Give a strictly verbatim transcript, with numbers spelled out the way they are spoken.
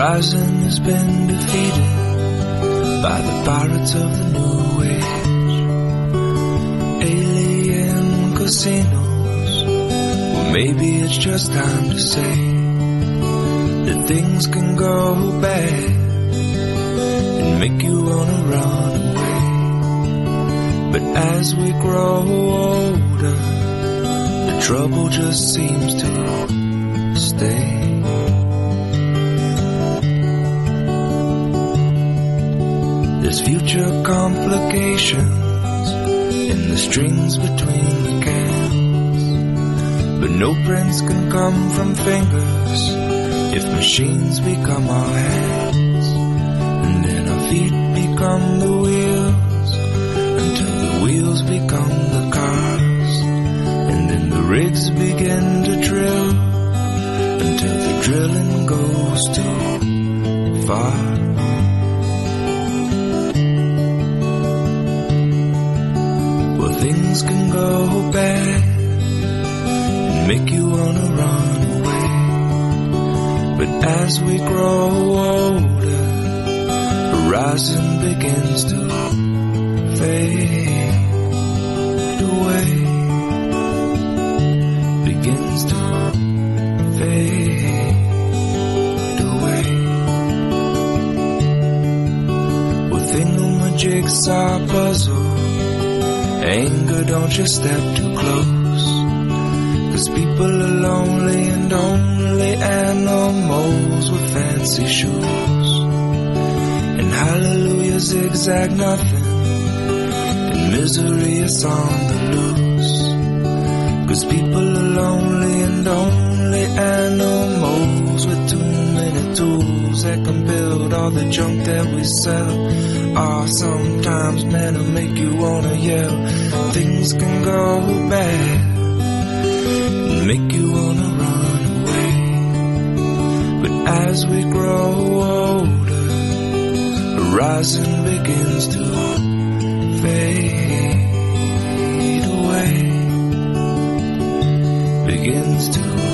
horizon has been defeated by the pirates of the new age. Alien casinos. Well, maybe it's just time to say that things can go bad and make you wanna run away. But as we grow older, the trouble just seems to stay. There's future complications in the strings between the cans, but no prints can come from fingers if machines become our hands. And then our feet become the wheels until the wheels become the cars. And then the rigs begin to drill until the drilling goes too far. Well, things can go bad and make you wanna run away. But as we grow older, horizon begins to fade away. Begins to fade away. Well, thingamajigsaw puzzle. Anger, don't you step too close, 'cause people are lonely and only animals with fancy shoes. And hallelujah zigzag nothing, and misery is on the loose. 'Cause people are lonely and only animals with too many tools that can build all the junk that we sell. Ah, sometimes men will make you wanna yell. Things can go bad and make you wanna run away. But as we grow older, horizon begins to fade away. Begins to